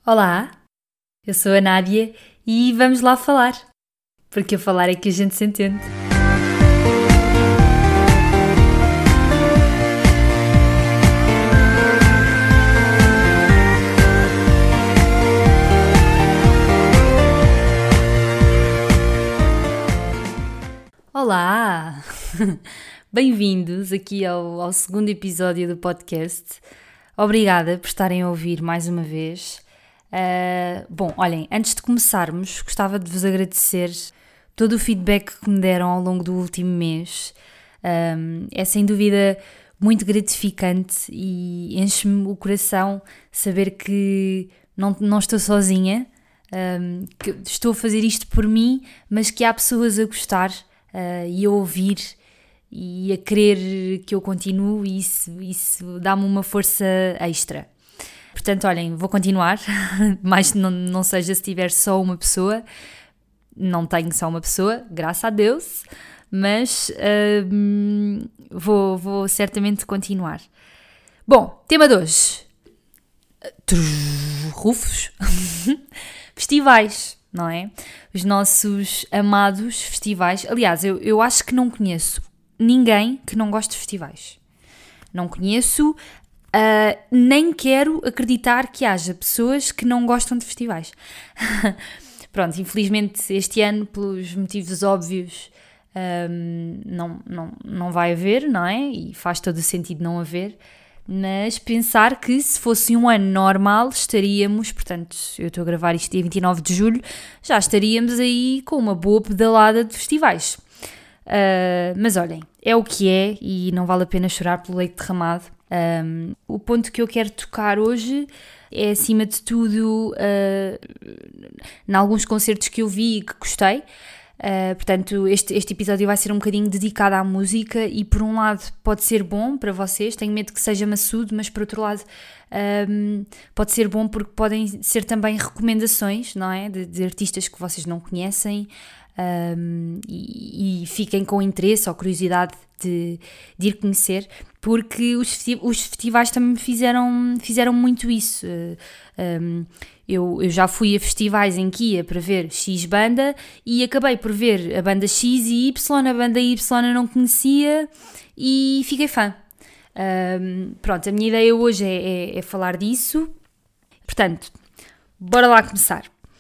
Olá, eu sou a Nádia e vamos lá falar, porque a falar é que a gente se entende. Olá, bem-vindos aqui ao segundo episódio do podcast. Obrigada por estarem a ouvir mais uma vez. Bom, olhem, antes de começarmos, gostava de vos agradecer todo o feedback que me deram ao longo do último mês. É sem dúvida muito gratificante e enche-me o coração saber que não estou sozinha, que estou a fazer isto por mim, mas que há pessoas a gostar e a ouvir e a querer que eu continue, e isso dá-me uma força extra. Portanto, olhem, vou continuar, mas não seja se tiver só uma pessoa, não tenho só uma pessoa, graças a Deus, mas vou certamente continuar. Bom, tema de hoje, rufos, festivais, não é? Os nossos amados festivais. Aliás, eu acho que não conheço ninguém que não goste de festivais. Não conheço, nem quero acreditar que haja pessoas que não gostam de festivais. Pronto, infelizmente este ano, pelos motivos óbvios, não vai haver, não é? E faz todo o sentido não haver. Mas pensar que se fosse um ano normal estaríamos, portanto, eu estou a gravar isto dia 29 de julho, já estaríamos aí com uma boa pedalada de festivais. Mas olhem, é o que é e não vale a pena chorar pelo leite derramado. O ponto que eu quero tocar hoje é, acima de tudo, em alguns concertos que eu vi e que gostei. Portanto, este episódio vai ser um bocadinho dedicado à música e, por um lado, pode ser bom para vocês, tenho medo que seja maçudo, mas por outro lado pode ser bom porque podem ser também recomendações, não é? De artistas que vocês não conhecem. E fiquem com interesse ou curiosidade de ir conhecer, porque os festivais também me fizeram muito isso. Eu já fui a festivais em que ia para ver X banda e acabei por ver a banda X e Y, a banda Y eu não conhecia e fiquei fã. Pronto, a minha ideia hoje é falar disso. Portanto, bora lá começar.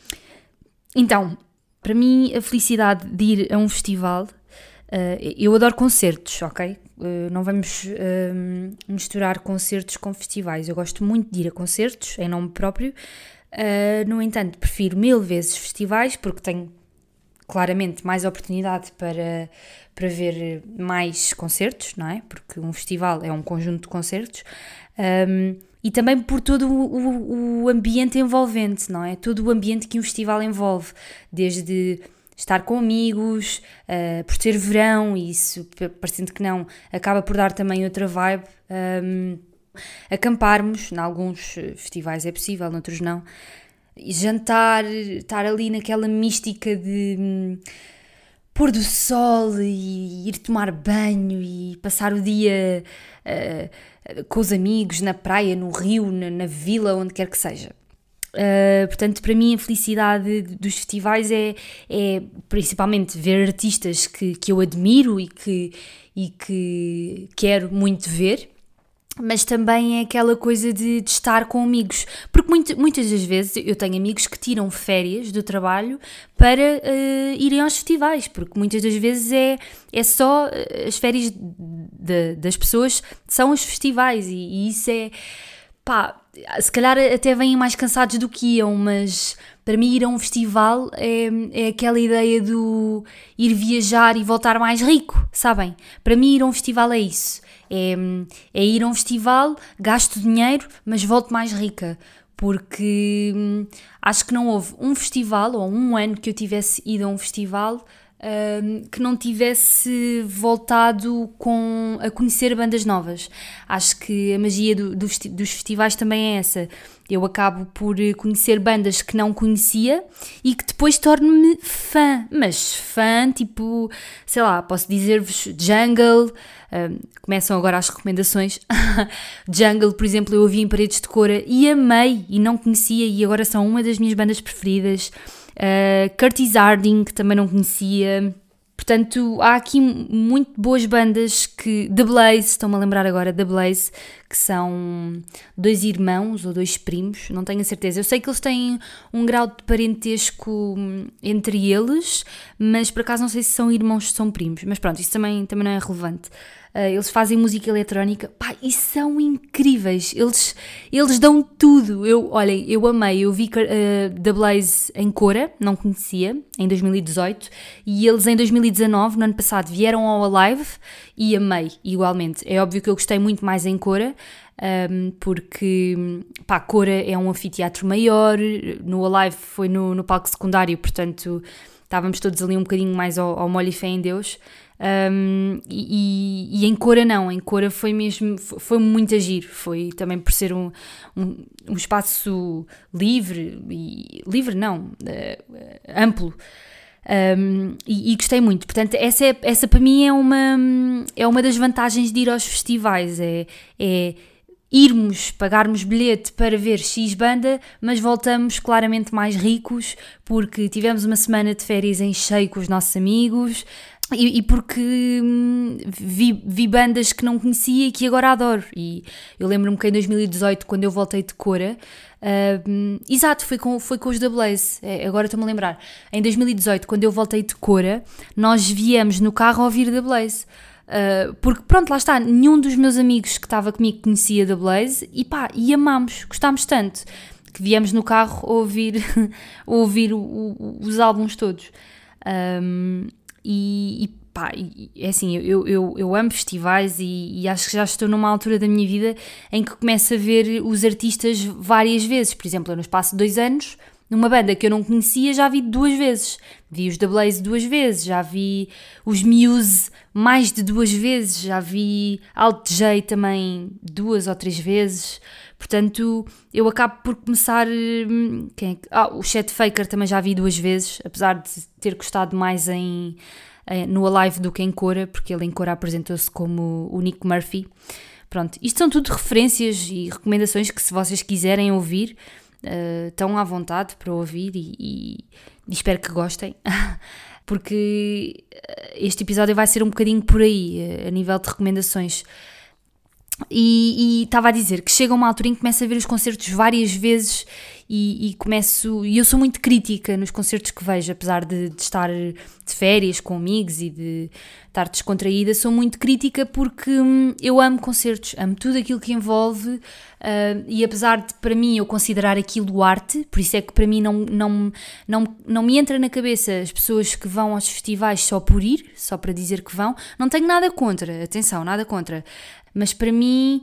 Então, para mim, a felicidade de ir a um festival, eu adoro concertos, ok? Não vamos misturar concertos com festivais. Eu gosto muito de ir a concertos, em nome próprio. No entanto, prefiro 1000 vezes festivais, porque tenho claramente mais oportunidade para ver mais concertos, não é? Porque um festival é um conjunto de concertos. E também por todo o ambiente envolvente, não é? Todo o ambiente que um festival envolve, desde estar com amigos, por ser verão, e isso, parecendo que não, acaba por dar também outra vibe. Acamparmos, em alguns festivais é possível, noutros não. Jantar, estar ali naquela mística de pôr do sol e ir tomar banho e passar o dia com os amigos, na praia, no rio, na vila, onde quer que seja. Portanto, para mim a felicidade dos festivais é principalmente ver artistas que eu admiro e que quero muito ver, mas também é aquela coisa de estar com amigos, porque muitas das vezes eu tenho amigos que tiram férias do trabalho para irem aos festivais, porque muitas das vezes é só as férias das pessoas, são os festivais, e isso é, pá, se calhar até vêm mais cansados do que iam, mas para mim ir a um festival é aquela ideia do ir viajar e voltar mais rico, sabem? Para mim ir a um festival é isso. É ir a um festival, gasto dinheiro, mas volto mais rica, porque acho que não houve um festival ou um ano que eu tivesse ido a um festival que não tivesse voltado a conhecer bandas novas. Acho que a magia dos festivais também é essa, Eu acabo por conhecer bandas que não conhecia e que depois torno-me fã, mas fã tipo, sei lá, posso dizer-vos Jungle, começam agora as recomendações. Jungle, por exemplo, eu ouvi em Paredes de Cora e amei e não conhecia e agora são uma das minhas bandas preferidas. Curtis Harding, que também não conhecia. Portanto, há aqui muito boas bandas que... The Blaze, estou-me a lembrar agora, The Blaze, que são 2 irmãos ou 2 primos, não tenho a certeza. Eu sei que eles têm um grau de parentesco entre eles, mas por acaso não sei se são irmãos ou são primos. Mas pronto, isso também não é relevante. Eles fazem música eletrónica, pá, e são incríveis, eles dão tudo. Olhem, eu amei, eu vi The Blaze em Cora, não conhecia, em 2018, e eles em 2019, no ano passado, vieram ao Alive e amei, igualmente. É óbvio que eu gostei muito mais em Cora, porque, pá, Cora é um anfiteatro maior, no Alive foi no palco secundário, portanto estávamos todos ali um bocadinho mais ao molho e fé em Deus. E em Cora não, em Cora foi mesmo, foi muito a giro, foi também por ser um espaço livre, amplo, e gostei muito. Portanto, essa para mim é uma das vantagens de ir aos festivais, é irmos, pagarmos bilhete para ver X banda, mas voltamos claramente mais ricos, porque tivemos uma semana de férias em cheio com os nossos amigos, e porque vi bandas que não conhecia e que agora adoro. E eu lembro-me que em 2018, quando eu voltei de Cora, exato, foi com os The Blaze, agora estou-me a lembrar, em 2018, quando eu voltei de Cora, nós viemos no carro a ouvir The Blaze. Porque pronto, lá está, nenhum dos meus amigos que estava comigo conhecia The Blaze e amámos, gostámos tanto que viemos no carro a ouvir os álbuns todos. É assim, eu amo festivais e acho que já estou numa altura da minha vida em que começo a ver os artistas várias vezes. Por exemplo, eu no espaço de 2 anos, numa banda que eu não conhecia, já vi 2 vezes. Vi os The Blaze 2 vezes, já vi os Muse mais de 2 vezes, já vi Alt J também 2 ou 3 vezes. Portanto, eu acabo por começar... o Chet Faker também já vi 2 vezes, apesar de ter gostado mais no Alive do que em Cora, porque ele em Cora apresentou-se como o Nick Murphy. Pronto, isto são tudo referências e recomendações que, se vocês quiserem ouvir, estão à vontade para ouvir e espero que gostem. Porque este episódio vai ser um bocadinho por aí, a nível de recomendações. E estava a dizer que chega uma altura em que começo a ver os concertos várias vezes e eu sou muito crítica nos concertos que vejo, apesar de estar de férias com amigos e de estar descontraída, sou muito crítica porque eu amo concertos, amo tudo aquilo que envolve, e apesar de para mim eu considerar aquilo arte, por isso é que para mim não me entra na cabeça as pessoas que vão aos festivais só por ir, só para dizer que vão. Não tenho nada contra, atenção, nada contra, mas para mim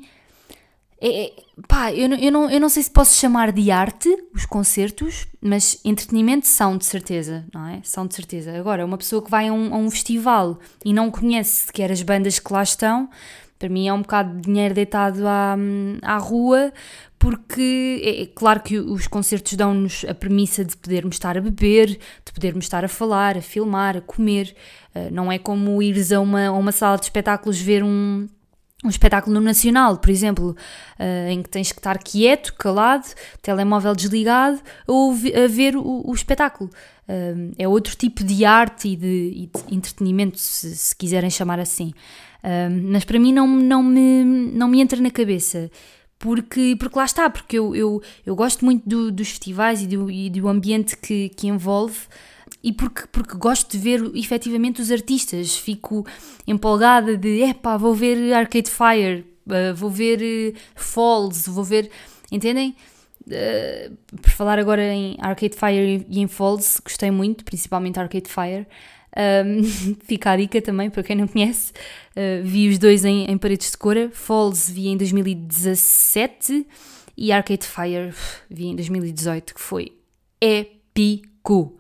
eu não sei se posso chamar de arte os concertos, mas entretenimento são de certeza, não é? São de certeza. Agora, uma pessoa que vai a um festival e não conhece sequer as bandas que lá estão, para mim é um bocado de dinheiro deitado à rua, porque é claro que os concertos dão-nos a premissa de podermos estar a beber, de podermos estar a falar, a filmar, a comer. Não é como ires a uma sala de espetáculos ver um espetáculo no Nacional, por exemplo, em que tens que estar quieto, calado, telemóvel desligado, a ver o espetáculo. É outro tipo de arte e de entretenimento, se quiserem chamar assim. Mas para mim não me entra na cabeça. Porque lá está, porque eu gosto muito dos festivais e do ambiente que envolve, e porque gosto de ver efetivamente os artistas, fico empolgada de vou ver Arcade Fire, vou ver Falls, vou ver, entendem? Por falar agora em Arcade Fire e em Falls, gostei muito, principalmente Arcade Fire. Fica a dica também para quem não conhece. Vi os dois em Paredes de Cora. Falls vi em 2017 e Arcade Fire vi em 2018, que foi épico.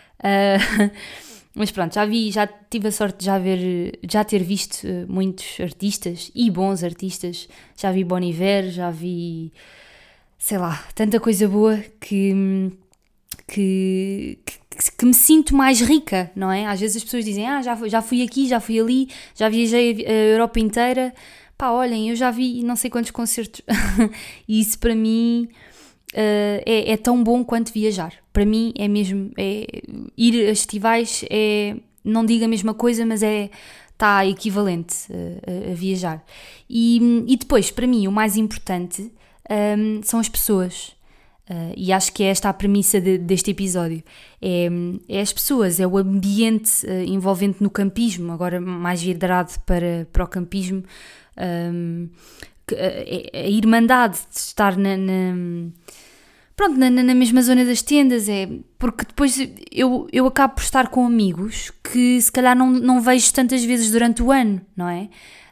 Mas pronto, já tive a sorte de já ter visto muitos artistas e bons artistas. Já vi Bon Iver, já vi sei lá, tanta coisa boa que me sinto mais rica, não é? Às vezes as pessoas dizem, já fui aqui, já fui ali, já viajei a Europa inteira. Pá, olhem, eu já vi não sei quantos concertos. E isso para mim é tão bom quanto viajar. Para mim é mesmo, ir a festivais não digo a mesma coisa, mas está equivalente a viajar. E depois, para mim, o mais importante são as pessoas. E acho que é esta a premissa deste episódio. É as pessoas, é o ambiente envolvente no campismo, agora mais virado para o campismo, a irmandade de estar na mesma zona das tendas, porque depois eu acabo por estar com amigos que se calhar não vejo tantas vezes durante o ano, não é?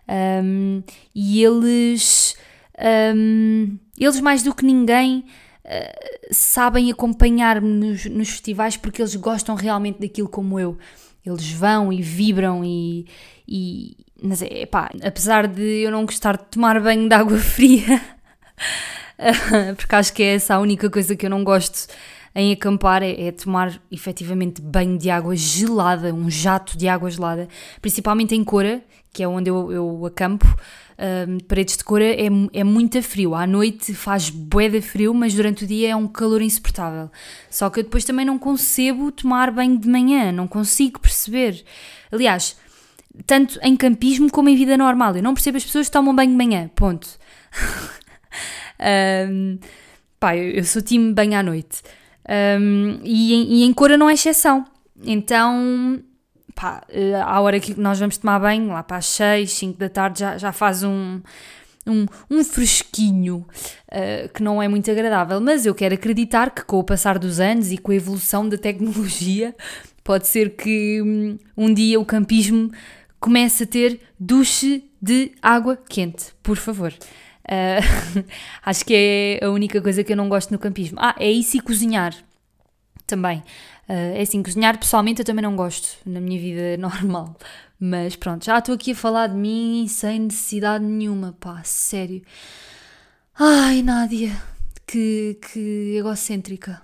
E eles mais do que ninguém sabem acompanhar-me nos festivais porque eles gostam realmente daquilo como eu. Eles vão e vibram mas apesar de eu não gostar de tomar banho de água fria, porque acho que é essa a única coisa que eu não gosto em acampar, é tomar efetivamente banho de água gelada, um jato de água gelada, principalmente em Coura, que é onde eu acampo. Paredes de Coura é muito frio, à noite faz bué de frio, mas durante o dia é um calor insuportável. Só que eu depois também não concebo tomar banho de manhã, não consigo perceber. Aliás, tanto em campismo como em vida normal, eu não percebo as pessoas que tomam banho de manhã, ponto. Eu sou time banho à noite. E em Coura não é exceção. Então, à hora que nós vamos tomar banho, lá para as 6, 5 da tarde, já faz um fresquinho que não é muito agradável. Mas eu quero acreditar que com o passar dos anos e com a evolução da tecnologia, pode ser que um dia o campismo comece a ter duche de água quente, por favor. Acho que é a única coisa que eu não gosto no campismo. É isso, e cozinhar também. É assim, cozinhar pessoalmente eu também não gosto na minha vida normal, mas pronto, já estou aqui a falar de mim sem necessidade nenhuma, sério. Ai, Nádia, que egocêntrica.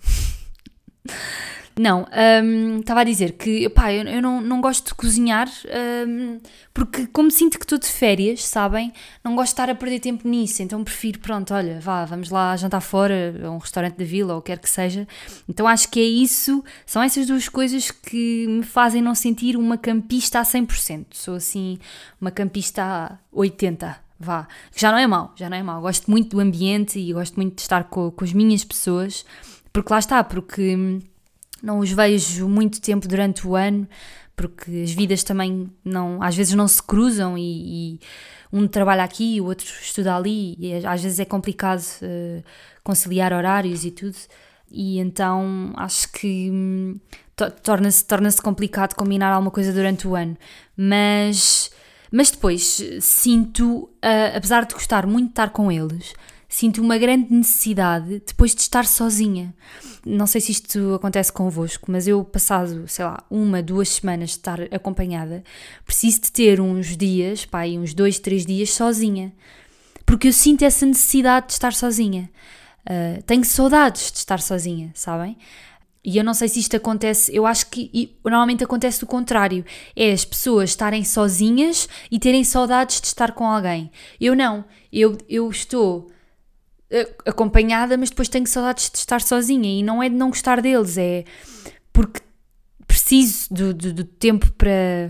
Não, estava a dizer que eu não gosto de cozinhar, porque como sinto que estou de férias, sabem, não gosto de estar a perder tempo nisso, então prefiro, pronto, olha, vamos lá jantar fora, a um restaurante da vila, ou o que quer que seja. Então acho que são essas duas coisas que me fazem não sentir uma campista a 100%, sou assim uma campista a 80%. Que já não é mau, gosto muito do ambiente e gosto muito de estar com as minhas pessoas, porque lá está, porque não os vejo muito tempo durante o ano, porque as vidas também às vezes não se cruzam e um trabalha aqui, o outro estuda ali, e às vezes é complicado conciliar horários e tudo, e então acho que torna-se complicado combinar alguma coisa durante o ano, mas depois sinto, apesar de gostar muito de estar com eles, sinto uma grande necessidade depois de estar sozinha. Não sei se isto acontece convosco, mas eu, passado, 1-2 semanas de estar acompanhada, preciso de ter uns dias, uns 2-3 dias sozinha. Porque eu sinto essa necessidade de estar sozinha. Tenho saudades de estar sozinha, sabem? E eu não sei se isto acontece, eu acho que normalmente acontece o contrário. É as pessoas estarem sozinhas e terem saudades de estar com alguém. Eu não. Eu estou acompanhada, mas depois tenho saudades de estar sozinha, e não é de não gostar deles, é porque preciso do tempo para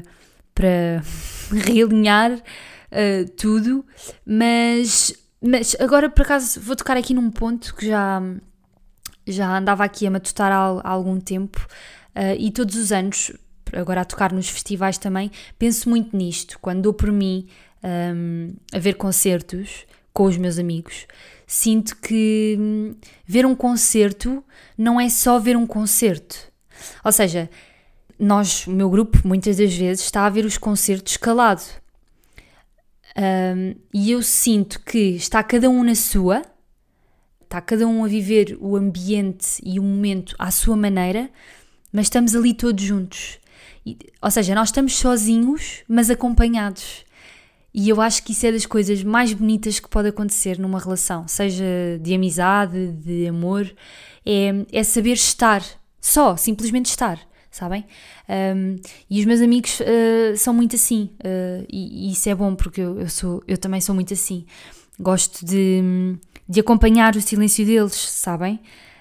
realinhar tudo, mas agora por acaso vou tocar aqui num ponto que já andava aqui a matutar há algum tempo, e todos os anos, agora a tocar nos festivais também, penso muito nisto, quando dou por mim a ver concertos com os meus amigos. Sinto que ver um concerto não é só ver um concerto. Ou seja, o meu grupo, muitas das vezes, está a ver os concertos calado. E eu sinto que está cada um na sua, está cada um a viver o ambiente e o momento à sua maneira, mas estamos ali todos juntos. Ou seja, nós estamos sozinhos, mas acompanhados. E eu acho que isso é das coisas mais bonitas que pode acontecer numa relação, seja de amizade, de amor, é saber estar, simplesmente estar, sabem? E os meus amigos são muito assim, e isso é bom porque eu também sou muito assim. Gosto de acompanhar o silêncio deles, sabem?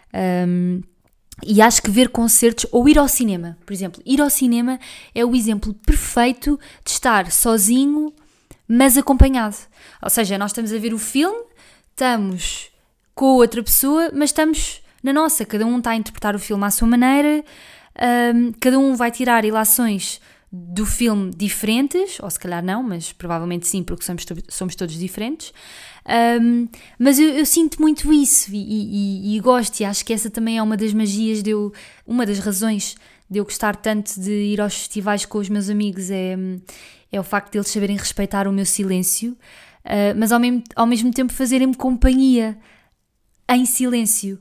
E acho que ver concertos ou ir ao cinema, por exemplo, ir ao cinema é o exemplo perfeito de estar sozinho, mas acompanhado. Ou seja, nós estamos a ver o filme, estamos com outra pessoa, mas estamos na nossa, cada um está a interpretar o filme à sua maneira, cada um vai tirar ilações do filme diferentes, ou se calhar não, mas provavelmente sim, porque somos todos diferentes. Mas eu sinto muito isso e gosto, e acho que essa também é uma das magias uma das razões de eu gostar tanto de ir aos festivais com os meus amigos, é o facto de eles saberem respeitar o meu silêncio, mas ao mesmo tempo fazerem-me companhia em silêncio.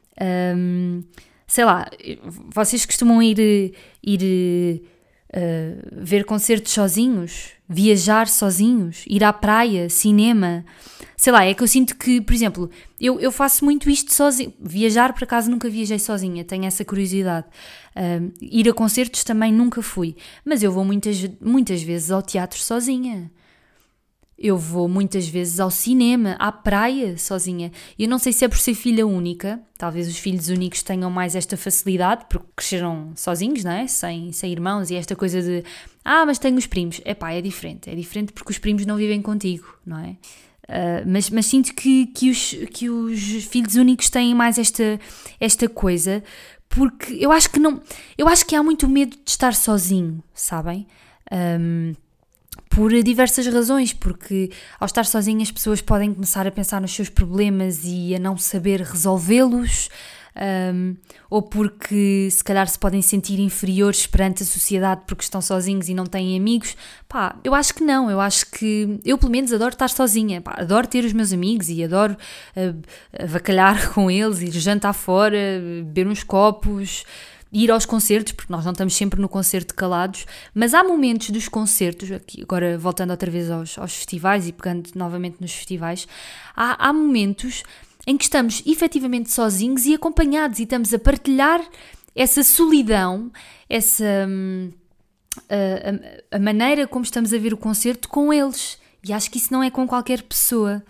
Sei lá, vocês costumam ir ver concertos sozinhos, viajar sozinhos, ir à praia, cinema, sei lá, é que eu sinto que, por exemplo, eu faço muito isto sozinho. Viajar, por acaso, nunca viajei sozinha, tenho essa curiosidade. Ir a concertos também nunca fui, mas eu vou muitas vezes ao teatro sozinha. Eu vou muitas vezes ao cinema, à praia, sozinha. Eu não sei se é por ser filha única, talvez os filhos únicos tenham mais esta facilidade, porque cresceram sozinhos, não é? Sem irmãos, e esta coisa de, mas tenho os primos. Epá, é diferente porque os primos não vivem contigo, não é? Mas sinto que os filhos únicos têm mais esta coisa, porque eu acho que há muito medo de estar sozinho, sabem? Por diversas razões, porque ao estar sozinho as pessoas podem começar a pensar nos seus problemas e a não saber resolvê-los, ou porque se calhar se podem sentir inferiores perante a sociedade porque estão sozinhos e não têm amigos. Eu acho que não, eu pelo menos adoro estar sozinha, adoro ter os meus amigos e adoro avacalhar com eles, ir jantar fora, beber uns copos, ir aos concertos, porque nós não estamos sempre no concerto calados, mas há momentos dos concertos, aqui, agora voltando outra vez aos festivais e pegando novamente nos festivais, há momentos em que estamos efetivamente sozinhos e acompanhados e estamos a partilhar essa solidão, a maneira como estamos a ver o concerto com eles, e acho que isso não é com qualquer pessoa.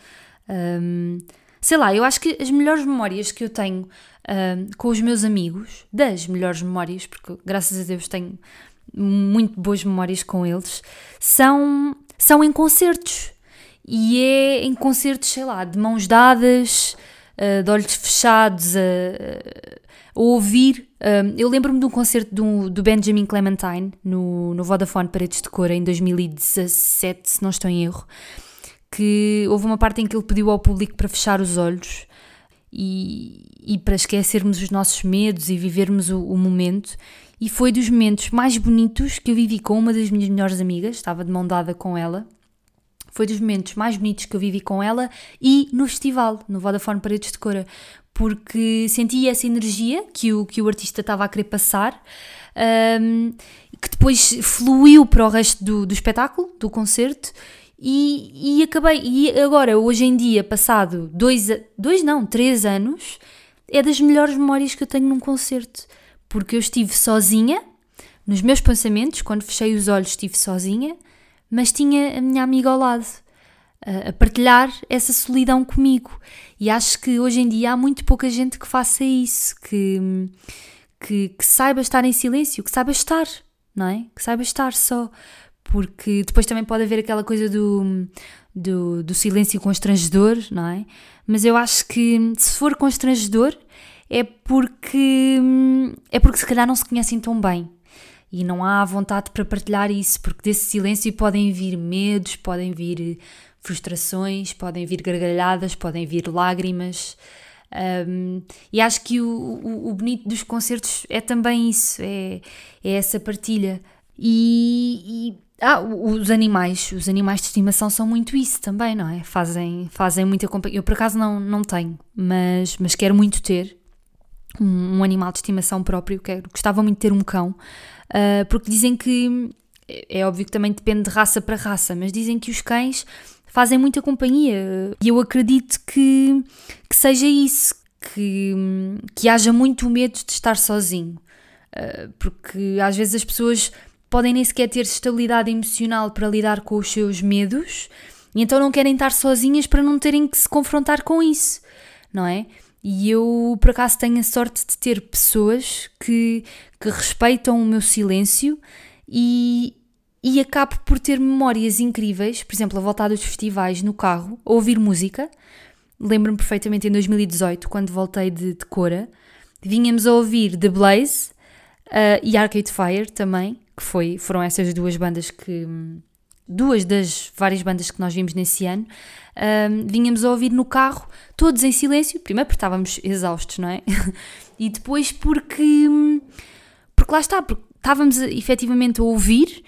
Sei lá, eu acho que as melhores memórias que eu tenho com os meus amigos, das melhores memórias, porque graças a Deus tenho muito boas memórias com eles, são em concertos. E é em concertos, sei lá, de mãos dadas, de olhos fechados, a ouvir. Eu lembro-me de um concerto do Benjamin Clementine no Vodafone Paredes de Cora em 2017, se não estou em erro, que houve uma parte em que ele pediu ao público para fechar os olhos e para esquecermos os nossos medos e vivermos o momento, e foi dos momentos mais bonitos que eu vivi com uma das minhas melhores amigas, estava de mão dada com ela, foi dos momentos mais bonitos que eu vivi com ela e no festival, no Vodafone Paredes de Cora, porque senti essa energia que o artista estava a querer passar, que depois fluiu para o resto do espetáculo, do concerto. E acabei, e agora, hoje em dia, passado 3 anos, é das melhores memórias que eu tenho num concerto, porque eu estive sozinha, nos meus pensamentos, quando fechei os olhos estive sozinha, mas tinha a minha amiga ao lado, a partilhar essa solidão comigo, e acho que hoje em dia há muito pouca gente que faça isso, que saiba estar em silêncio, que saiba estar, não é? Que saiba estar só. Porque depois também pode haver aquela coisa do silêncio constrangedor, não é? Mas eu acho que se for constrangedor é porque se calhar não se conhecem tão bem e não há vontade para partilhar isso, porque desse silêncio podem vir medos, podem vir frustrações, podem vir gargalhadas, podem vir lágrimas. E acho que o bonito dos concertos é também isso, é essa partilha. Os animais de estimação são muito isso também, não é? Fazem muita companhia. Eu por acaso não tenho, mas quero muito ter um animal de estimação próprio. Gostava muito de ter um cão, porque dizem que é óbvio que também depende de raça para raça, mas dizem que os cães fazem muita companhia e eu acredito que seja isso, que haja muito medo de estar sozinho, porque às vezes as pessoas podem nem sequer ter estabilidade emocional para lidar com os seus medos e então não querem estar sozinhas para não terem que se confrontar com isso, não é? E eu, por acaso, tenho a sorte de ter pessoas que respeitam o meu silêncio e acabo por ter memórias incríveis, por exemplo, a voltar dos festivais no carro, a ouvir música. Lembro-me perfeitamente em 2018, quando voltei de Cora, vínhamos a ouvir The Blaze e Arcade Fire também, que foram essas duas bandas duas das várias bandas que nós vimos nesse ano, vínhamos a ouvir no carro, todos em silêncio, primeiro porque estávamos exaustos, não é? E depois porque lá está, porque estávamos efetivamente a ouvir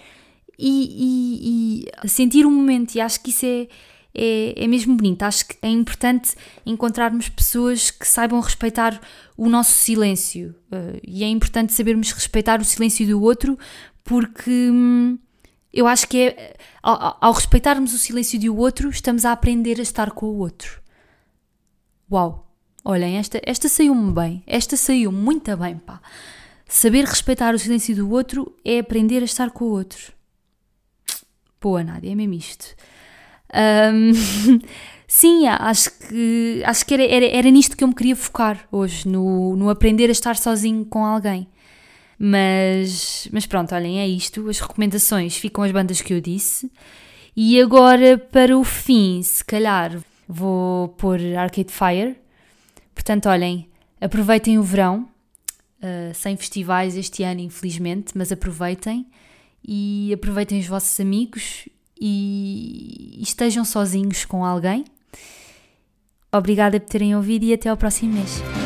e a sentir o momento, e acho que isso é mesmo bonito. Acho que é importante encontrarmos pessoas que saibam respeitar o nosso silêncio, e é importante sabermos respeitar o silêncio do outro, porque eu acho que ao respeitarmos o silêncio do outro, estamos a aprender a estar com o outro. Uau! Olhem, esta saiu-me bem. Esta saiu muito bem, pá. Saber respeitar o silêncio do outro é aprender a estar com o outro. Boa, Nádia, é mesmo isto. Sim, acho que era nisto que eu me queria focar hoje, no aprender a estar sozinho com alguém. Mas pronto, olhem, é isto. As recomendações ficam as bandas que eu disse. E agora, para o fim, se calhar, vou pôr Arcade Fire. Portanto, olhem, aproveitem o verão. Sem festivais este ano, infelizmente, mas aproveitem. E aproveitem os vossos amigos e estejam sozinhos com alguém. Obrigada por terem ouvido e até ao próximo mês.